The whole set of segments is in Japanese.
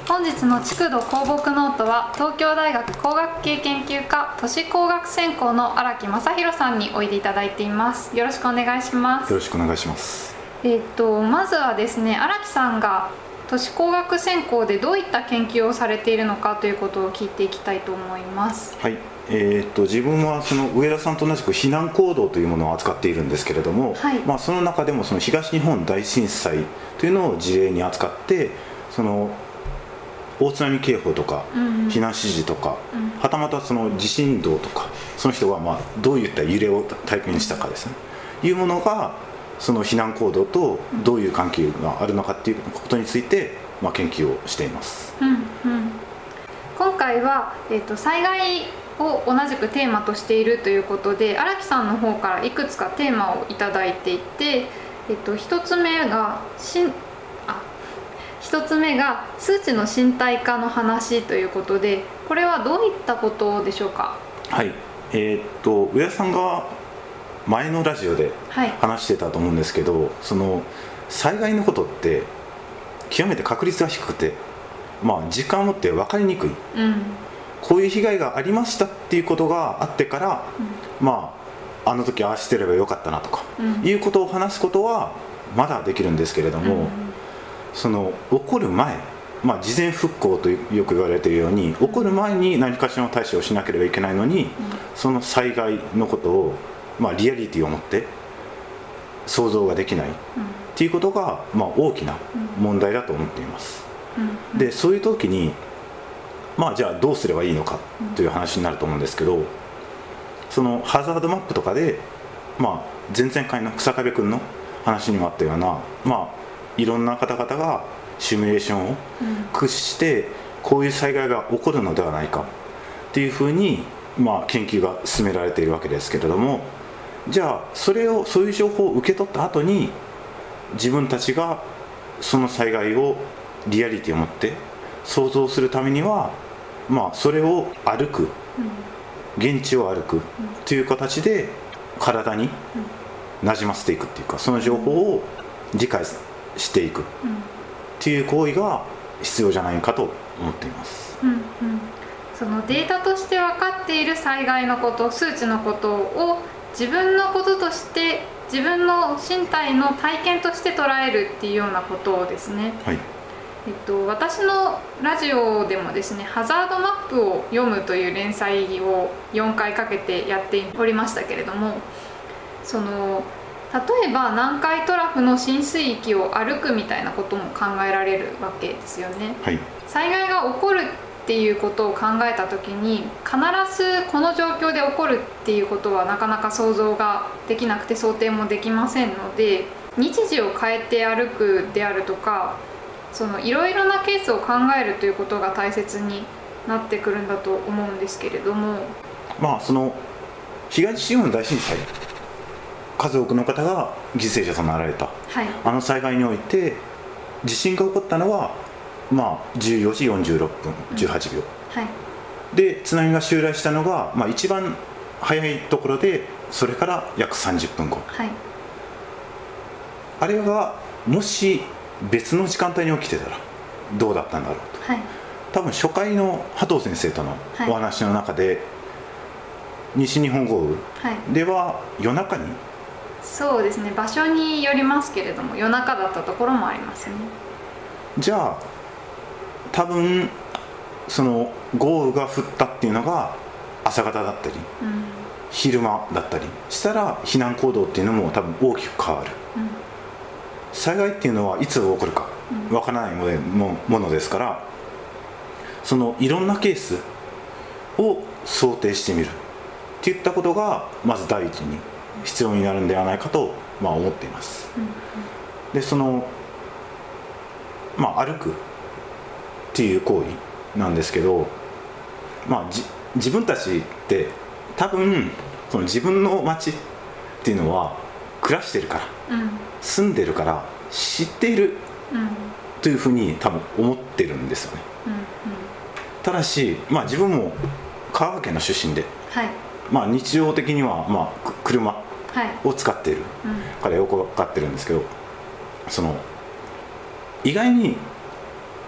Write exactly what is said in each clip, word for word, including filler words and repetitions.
本日の築土鉱木ノートは東京大学工学系研究科都市工学専攻の荒木正弘さんにおいでいただいています。よろしくお願いします。 よろしくお願いします。 えっとまずはですね、荒木さんが都市工学専攻でどういった研究をされているのかということを聞いていきたいと思います。 はい、えー、っと自分はその上田さんと同じく避難行動というものを扱っているんですけれども、 はい、 まあ、その中でもその東日本大震災というのを事例に扱って、その大津波警報とか、うん、避難指示とか、うん、はたまたその地震動とか、その人がまあどういった揺れを体験したかですね、いうものがその避難行動とどういう関係があるのかっていうことについて、まあ、研究をしています。 うんうん、今回は、えーと、災害を同じくテーマとしているということで、荒木さんの方からいくつかテーマをいただいていて、えーと、ひとつめがしんあ一つ目が数値の身体化の話ということで、これはどういったことでしょうか。 はい、えー、っと上田さんが前のラジオで話してたと思うんですけど、はい、その災害のことって極めて確率が低くて、まあ、時間をもって分かりにくい、うん、こういう被害がありましたっていうことがあってから、うん、まああの時ああしてればよかったなとか、うん、いうことを話すことはまだできるんですけれども、うん、その起こる前、まあ、事前復興とよく言われているように、起こる前に何かしらの対処をしなければいけないのに、うん、その災害のことを、まあ、リアリティを持って想像ができないっていうことが、まあ、大きな問題だと思っています。うん、でそういう時に、まあ、じゃあどうすればいいのかという話になると思うんですけど、そのハザードマップとかで、まあ、前々回の日下部君の話にもあったような、まあいろんな方々がシミュレーションを駆使してこういう災害が起こるのではないかっていうふうに、まあ、研究が進められているわけですけれども、じゃあそれをそういう情報を受け取った後に自分たちがその災害をリアリティを持って想像するためには、まあ、それを歩く、現地を歩くという形で体になじませていくっていうか、その情報を理解していくっていう行為が必要じゃないかと思っています。 うんうん、そのデータとして分かっている災害のこと、数値のことを自分のこととして、自分の身体の体験として捉えるっていうようなことですね。はい、えっと、私のラジオでもですね、ハザードマップを読むという連載をよんかいかけてやっておりましたけれども、その例えば南海トラフの浸水域を歩くみたいなことも考えられるわけですよね。はい、災害が起こるっていうことを考えた時に、必ずこの状況で起こるっていうことはなかなか想像ができなくて想定もできませんので、日時を変えて歩くであるとか、そのいろいろなケースを考えるということが大切になってくるんだと思うんですけれども、 まあその東日本大震災、数多くの方が犠牲者となられた、はい、あの災害において地震が起こったのは、まあ、じゅうよじよんじゅうろっぷん、じゅうはちびょう、うん、はい、で津波が襲来したのが、まあ、一番早いところでそれから約さんじゅっぷんご、はい、あれがもし別の時間帯に起きてたらどうだったんだろうと、はい、多分初回の波藤先生とのお話の中で、はい、西日本豪雨では夜中に、 そうですね、場所によりますけれども夜中だったところもありますね。 じゃあ多分その豪雨が降ったっていうのが朝方だったり、うん、昼間だったりしたら避難行動っていうのも多分大きく変わる、うん、災害っていうのはいつ起こるかわからないものですから、そのいろんなケースを想定してみるっていったことがまず第一に必要になるんではないかと、まあ、思っています。うんうん、でその、まあ、歩くっていう行為なんですけど、まあ、じ自分たちって多分その自分の街っていうのは暮らしてるから、うん、住んでるから知っている、うん、というふうに多分思ってるんですよね。うんうん、ただし、まあ、自分も香川県の出身で、はい、まあ、日常的には、まあ、車を使っているからよく分かってるんですけど、その意外に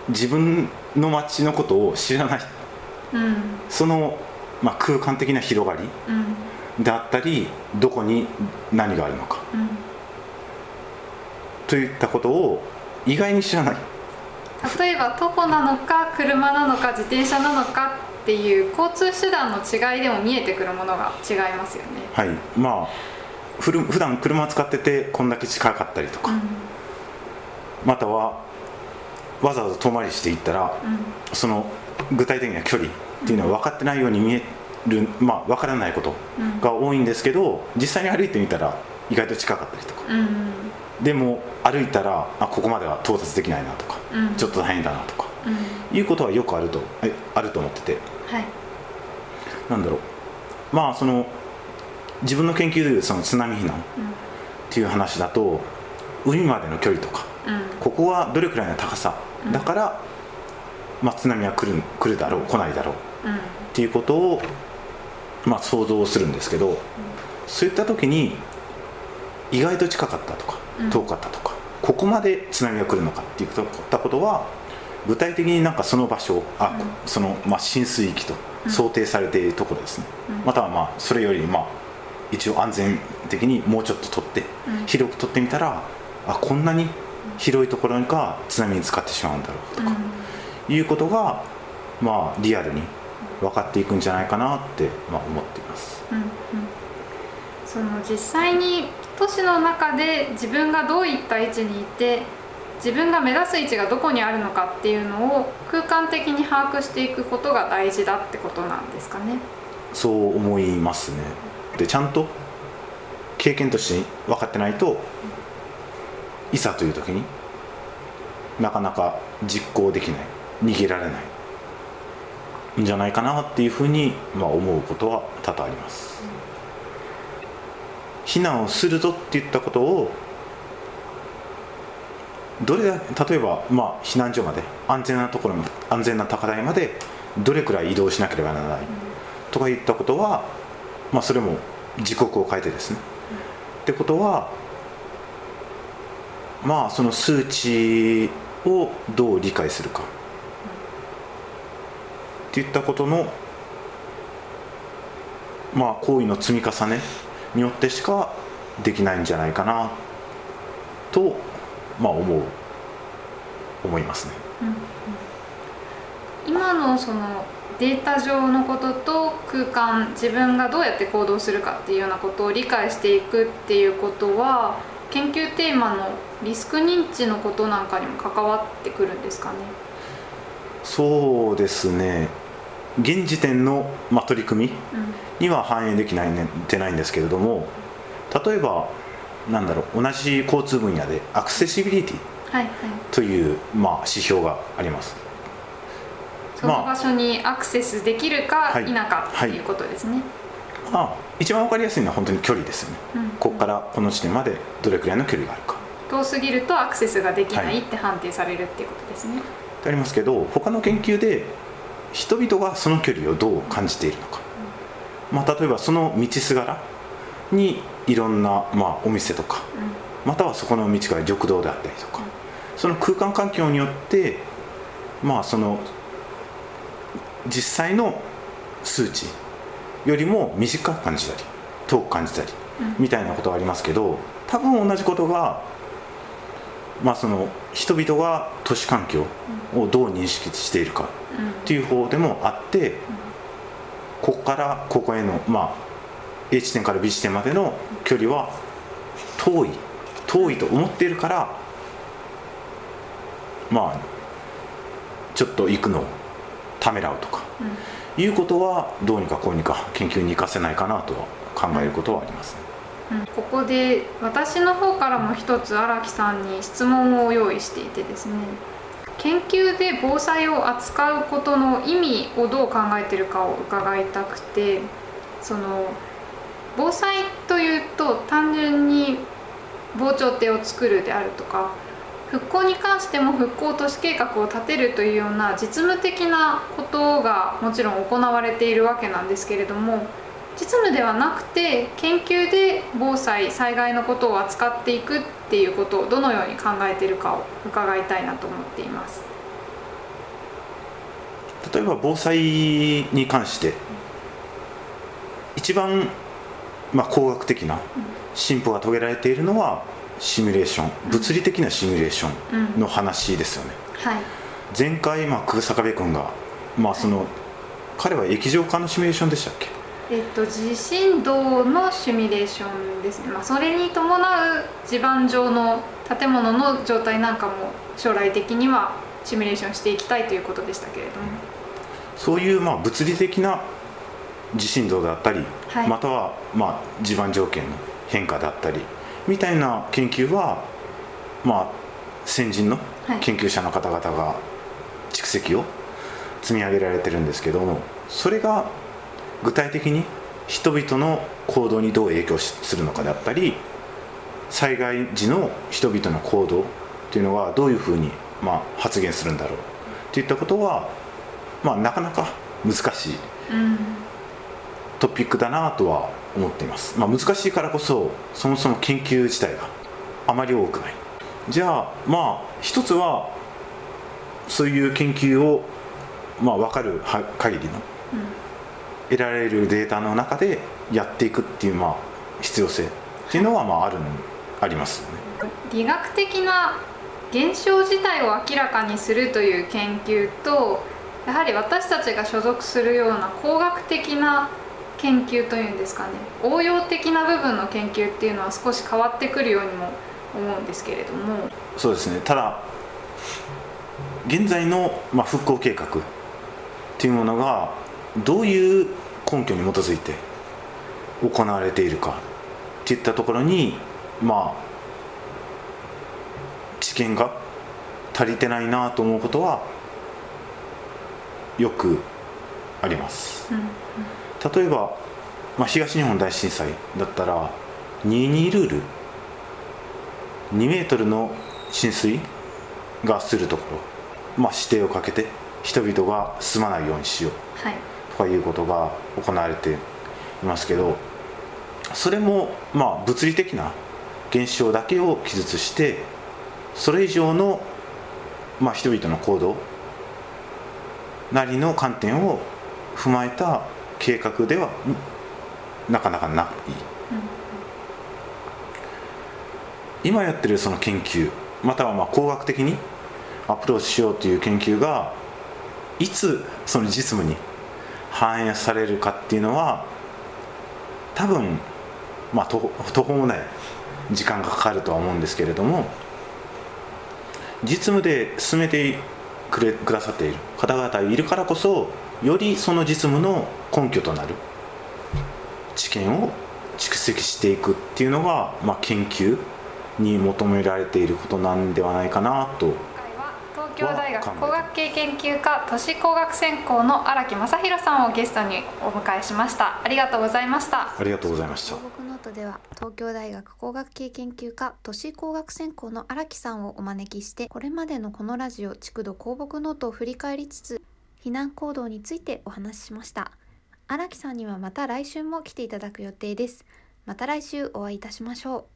自分の街のことを知らない、うん、その、まあ、空間的な広がりであったり、どこに何があるのか、うん、といったことを意外に知らない。 例えば徒歩なのか車なのか自転車なのかっていう交通手段の違いでも見えてくるものが違いますよね。 はい、まあふる普段車を使っててこんだけ近かったりとか、うん、またはわざわざ遠回りしていったら、うん、その具体的な距離っていうのは分かってないように見える、まあ分からないことが多いんですけど、実際に歩いてみたら意外と近かったりとか、うん、でも歩いたらあここまでは到達できないなとか、うん、ちょっと大変だなとか、うん、いうことはよくあるとえあると思ってて、はい、なんだろう、まあその自分の研究でいうその津波避難っていう話だと、海までの距離とか、うん、ここはどれくらいの高さだから、うん、まあ、津波は来る、来るだろう来ないだろう、うん、っていうことを、まあ、想像するんですけど、うん、そういった時に意外と近かったとか遠かったとか、うん、ここまで津波が来るのかっていったことは具体的になんかその場所あ、うん、その、まあ、浸水域と想定されているところですね、うん、またはまあそれよりまあ一応安全的にもうちょっと取って、うん、広く取ってみたらあこんなに広いところが津波に使ってしまうんだろうとか、うん、いうことがまあリアルに分かっていくんじゃないかなって、まあ、思っています、うんうん、 その実際に都市の中で自分がどういった位置にいて自分が目指す位置がどこにあるのかっていうのを空間的に把握していくことが大事だってことなんですかね。 そう思いますね。でちゃんと経験として分かってないといざという時になかなか実行できない逃げられないんじゃないかなっていうふうに、まあ、思うことは多々あります、うん、避難をするぞって言ったことをどれだ例えば、まあ、避難所まで安全なところ安全な高台までどれくらい移動しなければならない、うん、とか言ったことは、まあ、それも時刻を変えてですね、うん、ってことはまあその数値をどう理解するか、うん、っていったことのまあ行為の積み重ねによってしかできないんじゃないかなとまあ思う思いますね、 うんうん、今のそのデータ上のことと空間自分がどうやって行動するかっていうようなことを理解していくっていうことは研究テーマのリスク認知のことなんかにも関わってくるんですかね。 そうですね現時点の、まあ、取り組みには反映できない、ね、てないんですけれども、例えばなんだろう同じ交通分野でアクセシビリティという、はいはいまあ、指標があります。 その場所にアクセスできるか否かっていうことですね、はいはいまあ、一番分かりやすいのは本当に距離ですよね、うん、ここからこの地点までどれくらいの距離があるか。 遠すぎるとアクセスができないって判定されるっていうことですね、はい、 ありますけど他の研究で人々がその距離をどう感じているのか、うんまあ、例えばその道すがらにいろんな、まあ、お店とか、うん、またはそこの道が緑道であったりとか、うん、その空間環境によってまあその実際の数値よりも短く感じたり遠く感じたりみたいなことがありますけど、多分同じことが、まあ、その人々が都市環境をどう認識しているかっていう方でもあって、ここからここへの、まあ、A 地点から B 地点までの距離は遠い遠いと思っているから、まあちょっと行くのをためらうとか、うん、いうことはどうにかこうにか研究に生かせないかなとは考えることはありますね、 うんうん、ここで私の方からも一つ荒木さんに質問を用意していてですね、研究で防災を扱うことの意味をどう考えているかを伺いたくて、その防災というと単純に防潮堤を作るであるとか復興に関しても復興都市計画を立てるというような実務的なことがもちろん行われているわけなんですけれども、実務ではなくて研究で防災災害のことを扱っていくっていうことをどのように考えているかを伺いたいなと思っています。 例えば防災に関して一番、まあ、工学的な進歩が遂げられているのはシミュレーション、物理的なシミュレーションの話ですよね、 うんはい、 前回、まあ、久坂部君が、まあそのはい、彼は液状化のシミュレーションでしたっけ？ えっと、地震動のシミュレーションですね、まあ、それに伴う地盤上の建物の状態なんかも将来的にはシミュレーションしていきたいということでしたけれども、 そういうまあ物理的な地震動であったり、はい、またはまあ地盤条件の変化であったりみたいな研究は、まあ、先人の研究者の方々が蓄積を積み上げられてるんですけども、それが具体的に人々の行動にどう影響するのかであったり、災害時の人々の行動というのはどういうふうにまあ発現するんだろうといったことは、まあ、なかなか難しいトピックだなとは思っています、まあ、難しいからこそそもそも研究自体があまり多くない。じゃあまあ一つはそういう研究をまあ分かる限りの、うん得られるデータの中でやっていくっていう、まあ、必要性っていうのはまああるありますよね。 理学的な現象自体を明らかにするという研究と、やはり私たちが所属するような工学的な研究というんですかね、応用的な部分の研究っていうのは少し変わってくるようにも思うんですけれども。 そうですね。ただ現在の、まあ、復興計画っていうものがどういう根拠に基づいて行われているかっていったところに、まあ知見が足りてないなと思うことはよくあります、うんうん、例えば、まあ、東日本大震災だったらにじゅうにルールにメートルの浸水がするところ、まあ、指定をかけて人々が住まないようにしよう、はいということが行われていますけど、それもまあ物理的な現象だけを記述して、それ以上のまあ人々の行動なりの観点を踏まえた計画ではなかなかない、うん、今やってるその研究またはまあ工学的にアプローチしようという研究がいつその実務に反映されるかっていうのは多分まあ途方もない時間がかかるとは思うんですけれども、実務で進めてくれくださっている方々いるからこそ、よりその実務の根拠となる知見を蓄積していくっていうのが、まあ、研究に求められていることなんではないかなと。 東京大学工学系研究科都市工学専攻の荒木正弘さんをゲストにお迎えしました。ありがとうございました。 ありがとうございました。 東北ノートでは東京大学工学系研究科都市工学専攻の荒木さんをお招きして、これまでのこのラジオ築土鉱木ノートを振り返りつつ、避難行動についてお話ししました。荒木さんにはまた来週も来ていただく予定です。また来週お会いいたしましょう。